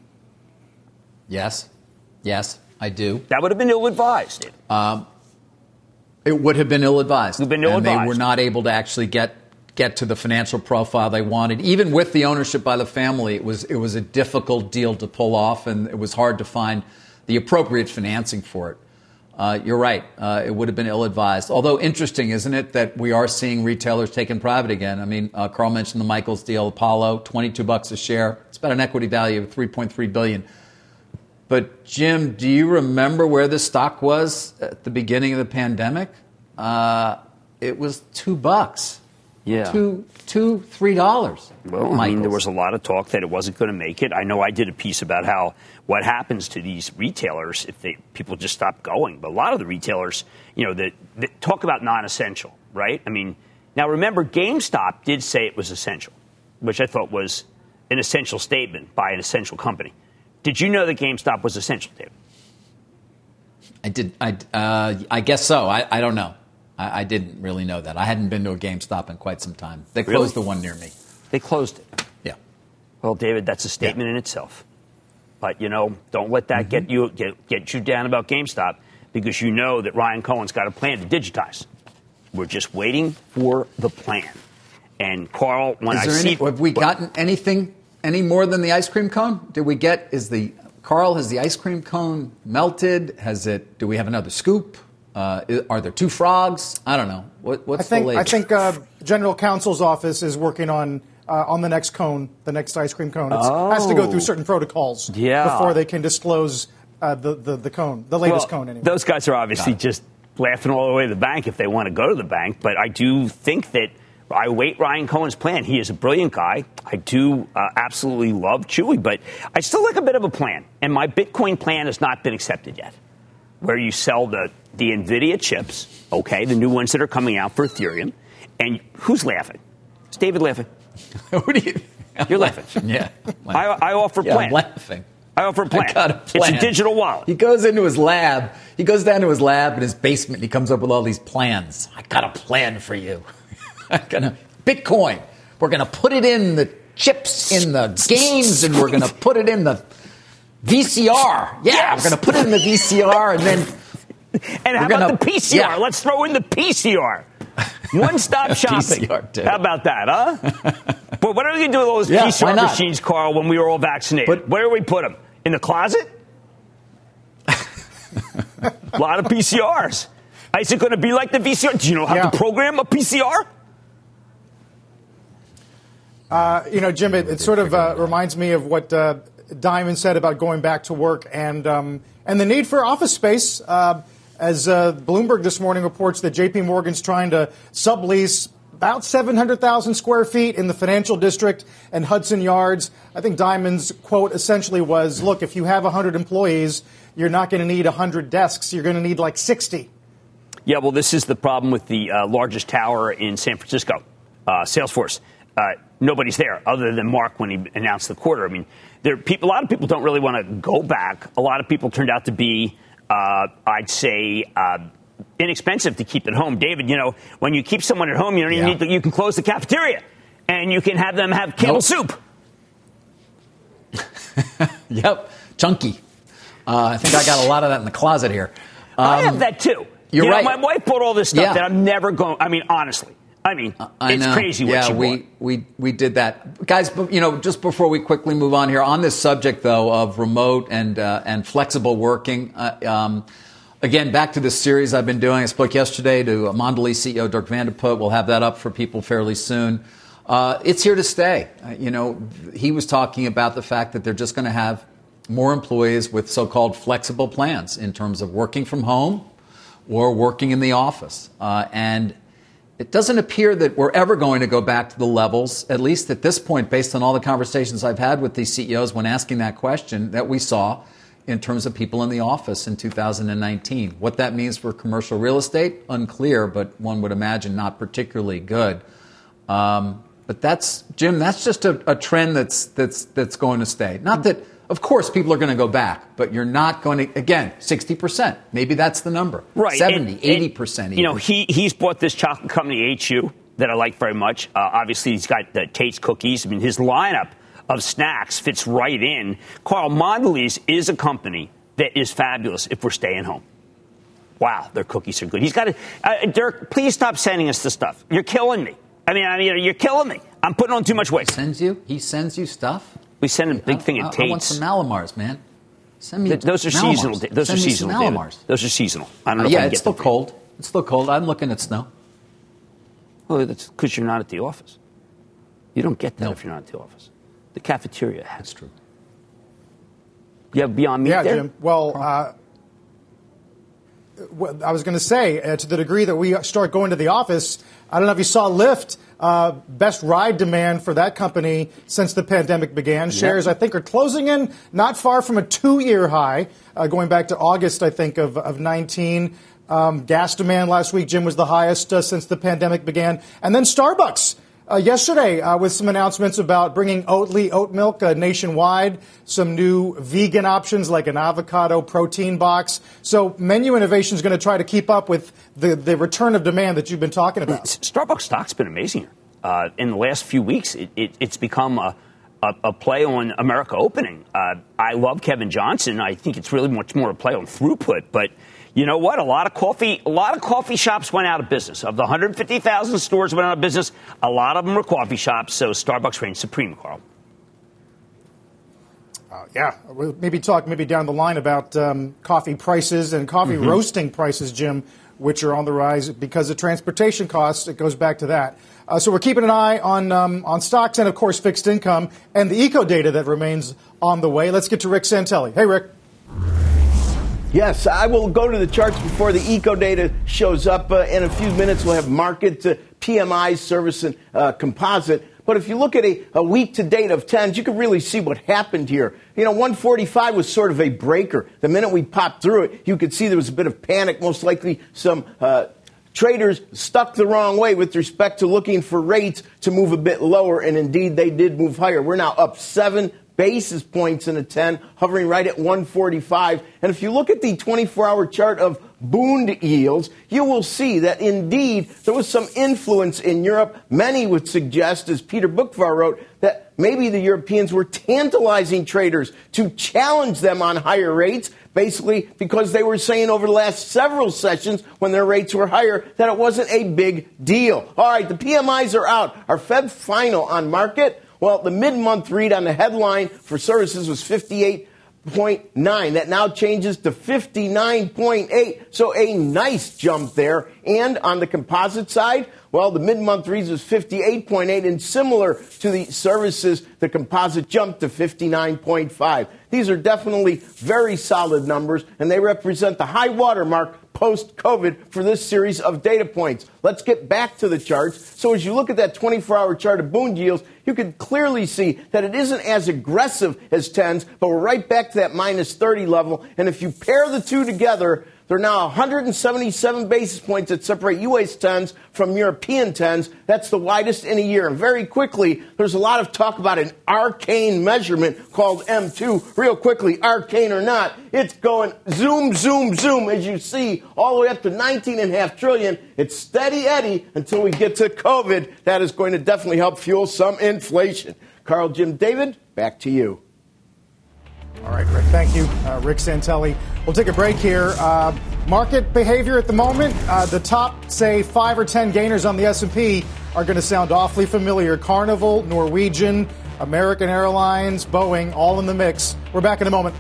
Speaker 3: Yes. Yes, I do.
Speaker 4: That would have been ill-advised.
Speaker 3: Um, it would have been ill-advised.
Speaker 4: It would have been ill-advised.
Speaker 3: And they were not able to actually get get to the financial profile they wanted. Even with the ownership by the family, it was it was a difficult deal to pull off, and it was hard to find the appropriate financing for it. Uh, you're right. Uh, it would have been ill-advised. Although interesting, isn't it, that we are seeing retailers taken private again? I mean, uh, Carl mentioned the Michaels deal, Apollo, twenty-two bucks a share. It's about an equity value of three point three billion dollars. But, Jim, do you remember where this stock was at the beginning of the pandemic? Uh, it was two bucks.
Speaker 4: Yeah.
Speaker 3: Two, two, three dollars.
Speaker 4: Well, I mean, there was a lot of talk that it wasn't going to make it. I know I did a piece about how what happens to these retailers if they people just stop going. But a lot of the retailers, you know, that, that talk about non-essential, right? I mean, now remember, GameStop did say it was essential, which I thought was an essential statement by an essential company. Did you know that GameStop was essential, David?
Speaker 3: I did. I, uh, I guess so. I, I don't know. I, I didn't really know that. I hadn't been to a GameStop in quite some time. They closed
Speaker 4: Really?
Speaker 3: the one near me.
Speaker 4: They closed it.
Speaker 3: Yeah.
Speaker 4: Well, David, that's a statement
Speaker 3: Yeah.
Speaker 4: in itself. But, you know, don't let that
Speaker 3: Mm-hmm.
Speaker 4: get you get, get you down about GameStop, because you know that Ryan Cohen's got a plan to digitize. We're just waiting for the plan. And, Carl, when
Speaker 3: Is
Speaker 4: I
Speaker 3: there
Speaker 4: see...
Speaker 3: any, have we gotten anything, any more than the ice cream cone? Did we get, is the, Carl, has the ice cream cone melted? Has it, do we have another scoop? Uh, are there two frogs? I don't know. What, what's
Speaker 2: I think,
Speaker 3: the
Speaker 2: I
Speaker 3: latest?
Speaker 2: think uh, General Counsel's office is working on uh, on the next cone, the next ice cream cone. It
Speaker 4: Oh.
Speaker 2: has to go through certain protocols
Speaker 4: Yeah.
Speaker 2: before they can disclose uh, the, the, the cone, the latest
Speaker 4: Well,
Speaker 2: cone anyway.
Speaker 4: Those guys are obviously just laughing all the way to the bank if they want to go to the bank. But I do think that I await Ryan Cohen's plan. He is a brilliant guy. I do uh, absolutely love Chewy, but I still like a bit of a plan. And my Bitcoin plan has not been accepted yet, where you sell the, the NVIDIA chips, okay, the new ones that are coming out for Ethereum. And who's laughing? Is David laughing?
Speaker 3: What do you? I'm
Speaker 4: You're laughing.
Speaker 3: Yeah.
Speaker 4: I, I offer a
Speaker 3: yeah,
Speaker 4: plan.
Speaker 3: I'm laughing.
Speaker 4: I offer a plan.
Speaker 3: I got a plan.
Speaker 4: It's a digital wallet.
Speaker 3: He goes into his lab. He goes down to his lab in his basement. And he comes up with all these plans. I got a plan for you. I'm gonna Bitcoin. We're gonna put it in the chips in the games, and we're gonna put it in the V C R. Yeah,
Speaker 4: Yes!
Speaker 3: we're gonna put it in the V C R, and then
Speaker 4: And how
Speaker 3: We're
Speaker 4: about
Speaker 3: gonna-
Speaker 4: the P C R?
Speaker 3: yeah.
Speaker 4: Let's throw in the P C R. One-stop shopping.
Speaker 3: P C R too.
Speaker 4: How about that, huh? But what are we going to do with all those
Speaker 3: Yeah,
Speaker 4: P C R
Speaker 3: why not?
Speaker 4: machines, Carl, when we were all vaccinated?
Speaker 3: But-
Speaker 4: Where do we put them? In the closet? A lot of P C Rs. Is it going to be like the V C R? Do you know how
Speaker 2: Yeah.
Speaker 4: to program a P C R?
Speaker 2: Uh, you know, Jim, it, it sort of uh, reminds me of what uh, Dimon said about going back to work and um, and the need for office space. Uh, as uh, Bloomberg this morning reports that J P Morgan's trying to sublease about seven hundred thousand square feet in the financial district and Hudson Yards. I think Dimon's quote essentially was, look, if you have one hundred employees, you're not going to need one hundred desks. You're going to need like sixty.
Speaker 4: Yeah, well, this is the problem with the uh, largest tower in San Francisco, uh, Salesforce. Uh, nobody's there other than Mark when he announced the quarter. I mean, there people, a lot of people don't really want to go back. A lot of people turned out to be, uh, I'd say, uh, inexpensive to keep at home. David, you know, when you keep someone at home, you don't even yeah. need to, you can close the cafeteria and you can have them have Campbell nope.
Speaker 3: soup. Yep, chunky. Uh, I think I got a lot of that in the closet here. Um,
Speaker 4: I have that too.
Speaker 3: You're
Speaker 4: you
Speaker 3: right.
Speaker 4: Know, my wife bought all this stuff
Speaker 3: yeah.
Speaker 4: that I'm never going. I mean, honestly. I mean,
Speaker 3: I
Speaker 4: it's
Speaker 3: know.
Speaker 4: crazy what
Speaker 3: yeah,
Speaker 4: she
Speaker 3: we,
Speaker 4: bought.
Speaker 3: we we did that, guys. You know, just before we quickly move on here on this subject, though, of remote and uh, and flexible working. Uh, um, again, back to this series I've been doing. I spoke yesterday to Mondelez C E O Dirk Van de Put. We'll have that up for people fairly soon. Uh, it's here to stay. Uh, you know, he was talking about the fact that they're just going to have more employees with so-called flexible plans in terms of working from home or working in the office, uh, and it doesn't appear that we're ever going to go back to the levels, at least at this point, based on all the conversations I've had with these C E Os when asking that question, that we saw in terms of people in the office in two thousand nineteen. What that means for commercial real estate, unclear, but one would imagine not particularly good. Um, but that's, Jim, that's just a, a trend that's that's that's going to stay. Not that, of course, people are going to go back, but you're not going to, again, sixty percent. Maybe that's the number.
Speaker 4: Right.
Speaker 3: seventy,
Speaker 4: and,
Speaker 3: eighty percent.
Speaker 4: And, you know, he he's bought this chocolate company, H U, that I like very much. Uh, obviously, he's got the Tate's cookies. I mean, his lineup of snacks fits right in. Carl, Mondelez is a company that is fabulous if we're staying home. Wow, their cookies are good. He's got to, uh, Dirk, please stop sending us the stuff. You're killing me. I mean, I mean, you're killing me. I'm putting on too much weight.
Speaker 3: He sends you? He sends you stuff?
Speaker 4: We send a big thing
Speaker 3: I,
Speaker 4: at Tate's.
Speaker 3: I want some Malamars, man. Send me
Speaker 4: Th- Those are
Speaker 3: Malamars.
Speaker 4: seasonal. Those
Speaker 3: Send
Speaker 4: are seasonal.
Speaker 3: Malamars.
Speaker 4: Those are seasonal. I don't know
Speaker 3: uh,
Speaker 4: if
Speaker 3: yeah,
Speaker 4: I can
Speaker 3: it's
Speaker 4: get
Speaker 3: still
Speaker 4: them.
Speaker 3: cold. It's still cold. I'm looking at snow.
Speaker 4: Well, that's because you're not at the office. You don't get that
Speaker 3: no.
Speaker 4: if you're not at the office. The cafeteria has.
Speaker 3: That's true.
Speaker 4: You have Beyond Meat
Speaker 2: yeah,
Speaker 4: there?
Speaker 2: Jim. Well, uh, I was going to say, uh, to the degree that we start going to the office, I don't know if you saw Lyft, uh, best ride demand for that company since the pandemic began. Shares, yep. I think, are closing in not far from a two-year high, uh, going back to August, I think, of, of nineteen. Um, gas demand last week, Jim, was the highest uh, since the pandemic began. And then Starbucks. Uh, yesterday, uh, with some announcements about bringing Oatly oat milk uh, nationwide, some new vegan options like an avocado protein box. So menu innovation is going to try to keep up with the, the return of demand that you've been talking about.
Speaker 4: Starbucks stock's been amazing. Uh, in the last few weeks, it, it, it's become a, a, a play on America opening. Uh, I love Kevin Johnson. I think it's really much more a play on throughput, but you know what? A lot of coffee, a lot of coffee shops went out of business. Of the one hundred fifty thousand stores went out of business, a lot of them were coffee shops. So Starbucks reigns supreme, Carl.
Speaker 2: Uh, yeah, we'll maybe talk maybe down the line about um, coffee prices and coffee mm-hmm. roasting prices, Jim, which are on the rise because of transportation costs. It goes back to that. Uh, so we're keeping an eye on um, on stocks and, of course, fixed income and the eco data that remains on the way. Let's get to Rick Santelli. Hey, Rick.
Speaker 9: Yes, I will go to the charts before the eco data shows up. Uh, in a few minutes, we'll have market uh, P M I, service, and uh, composite. But if you look at a, a week to date of tens, you can really see what happened here. You know, one forty-five was sort of a breaker. The minute we popped through it, you could see there was a bit of panic, most likely some uh, traders stuck the wrong way with respect to looking for rates to move a bit lower, and indeed they did move higher. We're now up seven basis points in a ten, hovering right at one forty-five. And if you look at the twenty-four hour chart of Bund yields, you will see that indeed there was some influence in Europe. Many would suggest, as Peter Bookvar wrote, that maybe the Europeans were tantalizing traders to challenge them on higher rates, basically because they were saying over the last several sessions when their rates were higher that it wasn't a big deal. All right, the P M Is are out. Our Fed final on market. Well, the mid-month read on the headline for services was fifty-eight point nine. That now changes to fifty-nine point eight. So a nice jump there. And on the composite side, well, the mid-month reads was fifty-eight point eight, and similar to the services, the composite jumped to fifty-nine point five. These are definitely very solid numbers, and they represent the high watermark post-COVID for this series of data points. Let's get back to the charts. So as you look at that twenty-four hour chart of Bund yields, you can clearly see that it isn't as aggressive as tens, but we're right back to that minus thirty level. And if you pair the two together, there are now one hundred seventy-seven basis points that separate U S tens from European tens. That's the widest in a year. And very quickly, there's a lot of talk about an arcane measurement called M two. Real quickly, arcane or not, it's going zoom, zoom, zoom, as you see, all the way up to nineteen point five trillion. It's steady Eddie until we get to COVID. That is going to definitely help fuel some inflation. Carl, Jim, David, back to you.
Speaker 2: All right, Rick. Thank you, uh, Rick Santelli. We'll take a break here. Uh, market behavior at the moment, uh, the top, say, five or ten gainers on the S and P are going to sound awfully familiar. Carnival, Norwegian, American Airlines, Boeing, all in the mix. We're back in a moment.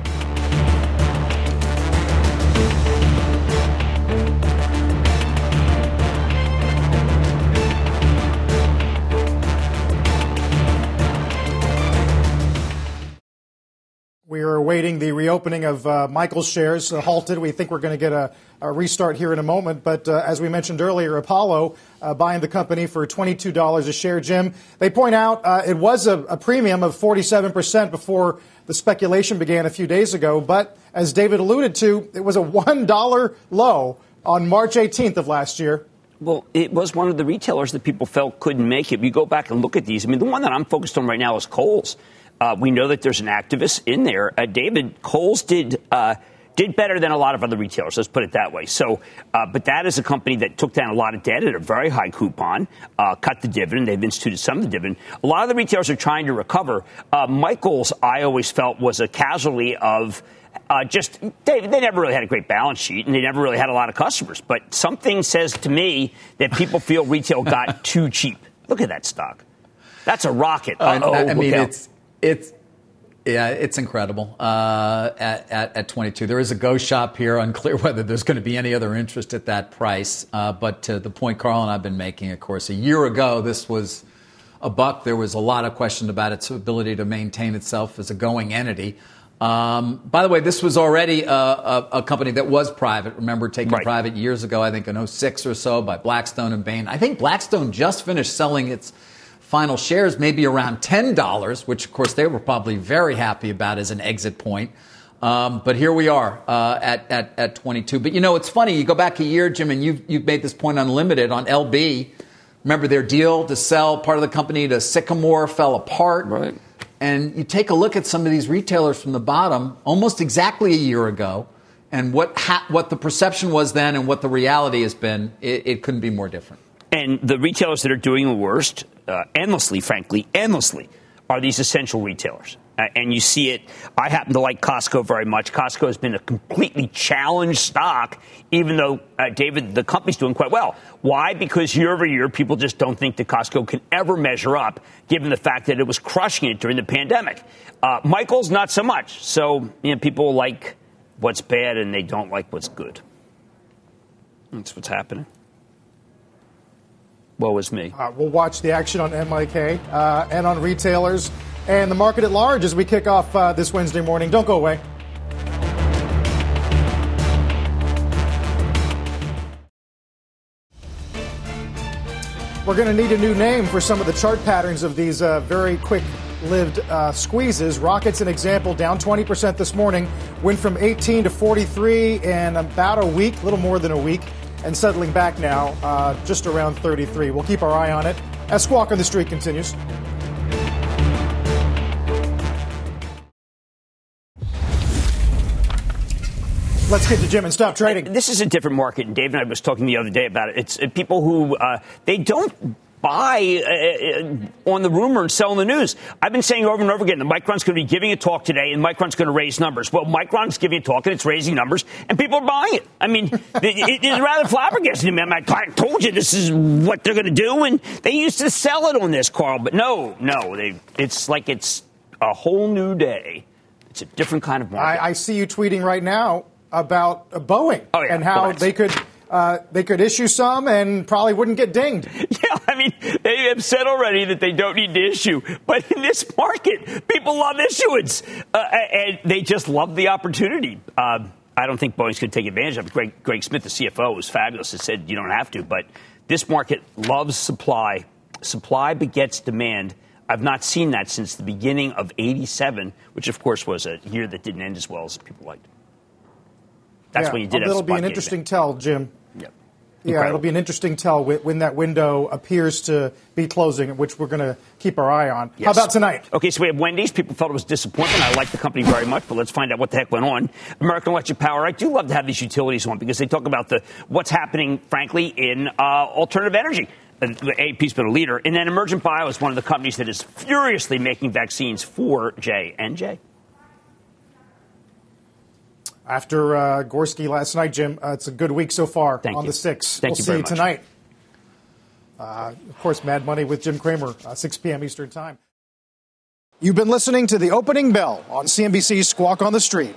Speaker 2: We are awaiting the reopening of uh, Michael's shares, uh, halted. We think we're going to get a, a restart here in a moment. But uh, as we mentioned earlier, Apollo uh, buying the company for twenty-two dollars a share, Jim. They point out uh, it was a, a premium of forty-seven percent before the speculation began a few days ago. But as David alluded to, it was a one dollar low on March eighteenth of last year.
Speaker 4: Well, it was one of the retailers that people felt couldn't make it. You go back and look at these. I mean, the one that I'm focused on right now is Kohl's. Uh, we know that there's an activist in there. Uh, David, Kohl's did uh, did better than a lot of other retailers. Let's put it that way. So, uh, but that is a company that took down a lot of debt at a very high coupon, uh, cut the dividend. They've instituted some of the dividend. A lot of the retailers are trying to recover. Uh, Michael's, I always felt, was a casualty of uh, just they, they never really had a great balance sheet, and they never really had a lot of customers. But something says to me that people feel retail got too cheap. Look at that stock. That's a rocket. Uh-oh,
Speaker 3: I, I mean,
Speaker 4: look out.
Speaker 3: it's. It's yeah, it's incredible uh, at, at at twenty-two. There is a go shop here. Unclear whether there's going to be any other interest at that price. Uh, but to the point Carl and I've been making, of course, a year ago this was a buck. There was a lot of question about its ability to maintain itself as a going entity. Um, by the way, this was already a, a, a company that was private. Remember, taken right. private years ago, I think in oh six or so by Blackstone and Bain. I think Blackstone just finished selling its final shares, maybe around ten dollars, which, of course, they were probably very happy about as an exit point. Um, but here we are uh, at, at, at twenty-two. But, you know, it's funny. You go back a year, Jim, and you've, you've made this point unlimited on L B. Remember their deal to sell part of the company to Sycamore fell apart.
Speaker 4: Right.
Speaker 3: And you take a look at some of these retailers from the bottom almost exactly a year ago, and what ha- what the perception was then and what the reality has been, it, it couldn't be more different.
Speaker 4: And the retailers that are doing the worst, uh, endlessly, frankly, endlessly, are these essential retailers. Uh, and you see it. I happen to like Costco very much. Costco has been a completely challenged stock, even though, uh, David, the company's doing quite well. Why? Because year over year, people just don't think that Costco can ever measure up, given the fact that it was crushing it during the pandemic. Uh, Michael's, not so much. So, you know, people like what's bad and they don't like what's good. That's what's happening. Woe is me.
Speaker 2: Uh, we'll watch the action on M I K uh, and on retailers and the market at large as we kick off uh, this Wednesday morning. Don't go away. We're going to need a new name for some of the chart patterns of these uh, very quick-lived uh, squeezes. Rocket's an example, down twenty percent this morning. Went from eighteen to forty-three in about a week, a little more than a week. And settling back now, uh, just around thirty-three. We'll keep our eye on it as Squawk on the Street continues. Let's get to Jim and stop trading.
Speaker 4: This is a different market, and Dave and I was talking the other day about it. It's uh, people who, uh, they don't buy uh, on the rumor and sell on the news. I've been saying over and over again that Micron's going to be giving a talk today, and Micron's going to raise numbers. Well, Micron's giving a talk, and it's raising numbers, and people are buying it. I mean, it, it is rather flabbergasting to me. My client told you this is what they're going to do, and they used to sell it on this, Carl. But no, no, they, it's like it's a whole new day. It's a different kind of market.
Speaker 2: I, I see you tweeting right now about uh, Boeing
Speaker 4: oh, yeah.
Speaker 2: and how
Speaker 4: well,
Speaker 2: they could uh, they could issue some and probably wouldn't get dinged.
Speaker 4: Yeah, I mean, they have said already that they don't need to issue. But in this market, people love issuance. Uh, and they just love the opportunity. Uh, I don't think Boeing's going to take advantage of it. Greg, Greg Smith, the C F O, was fabulous and said you don't have to. But this market loves supply. Supply begets demand. I've not seen that since the beginning of eighty-seven, which, of course, was a year that didn't end as well as people liked. That's
Speaker 2: yeah,
Speaker 4: when you did have
Speaker 2: it'll be an
Speaker 4: getting
Speaker 2: interesting tell, Jim.
Speaker 4: Yep.
Speaker 2: Yeah,
Speaker 4: Incredible.
Speaker 2: it'll be an interesting tell when that window appears to be closing, which we're going to keep our eye on.
Speaker 4: Yes.
Speaker 2: How about tonight?
Speaker 4: Okay, so we have Wendy's. People felt it was disappointment. I like the company very much, but let's find out what the heck went on. American Electric Power. I do love to have these utilities on because they talk about the what's happening, frankly, in uh, alternative energy. A P's been a leader. And then Emergent Bio is one of the companies that is furiously making vaccines for J and J.
Speaker 2: After uh, Gorski last night, Jim, uh, it's a good week so far
Speaker 4: Thank
Speaker 2: on
Speaker 4: you.
Speaker 2: the six.
Speaker 4: Thank
Speaker 2: we'll
Speaker 4: you
Speaker 2: see
Speaker 4: very
Speaker 2: you
Speaker 4: much.
Speaker 2: tonight. Uh, of course, Mad Money with Jim Cramer, uh, six p.m. Eastern Time. You've been listening to The Opening Bell on C N B C's Squawk on the Street.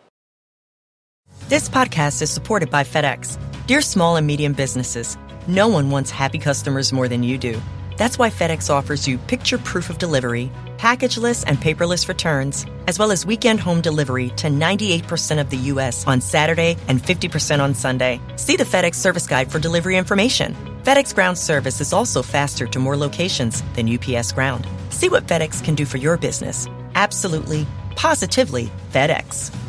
Speaker 8: This podcast is supported by FedEx. Dear small and medium businesses, no one wants happy customers more than you do. That's why FedEx offers you picture proof of delivery, packageless and paperless returns, as well as weekend home delivery to ninety-eight percent of the U S on Saturday and fifty percent on Sunday. See the FedEx service guide for delivery information. FedEx Ground service is also faster to more locations than U P S Ground. See what FedEx can do for your business. Absolutely, positively FedEx.